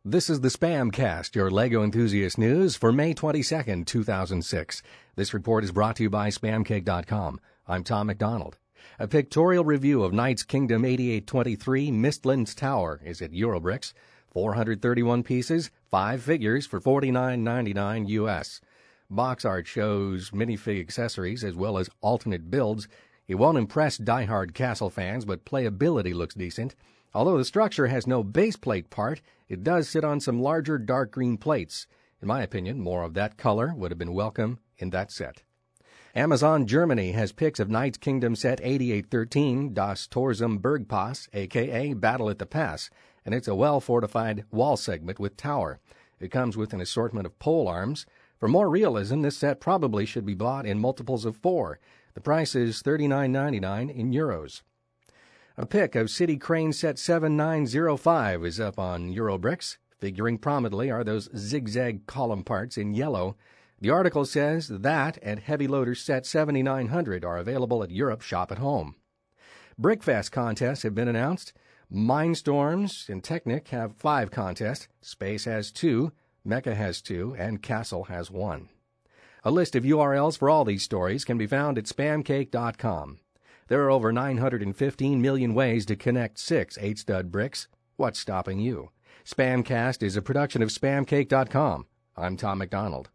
This is the Spamcast, your LEGO enthusiast news for May 22nd, 2006. This report is brought to you by Spamcake.com. I'm Tom McDonald. A pictorial review of Knights Kingdom 8823 Mistlands Tower is at Eurobricks. 431 pieces, 5 figures for $49.99 US. Box art shows minifig accessories as well as alternate builds. It won't impress die-hard castle fans, but playability looks decent. Although the structure has no base plate part, it does sit on some larger dark green plates. In my opinion, more of that color would have been welcome in that set. Amazon Germany has pics of Knights Kingdom set 8813 Das Tor zum Bergpass, a.k.a. Battle at the Pass, and it's a well-fortified wall segment with tower. It comes with an assortment of pole arms. For more realism, this set probably should be bought in multiples of 4. The price is $39.99 in euros. A pic of City Crane set 7905 is up on Eurobricks. Figuring prominently are those zigzag column parts in yellow. The article says that and Heavy Loader set 7900 are available at Europe Shop at Home. Brickfest contests have been announced. Mindstorms and Technic have 5 contests. Space has 2, Mecha has 2, and Castle has 1. A list of URLs for all these stories can be found at Spamcake.com. There are over 915 million ways to connect 6 8-stud bricks. What's stopping you? Spamcast is a production of Spamcake.com. I'm Tom McDonald.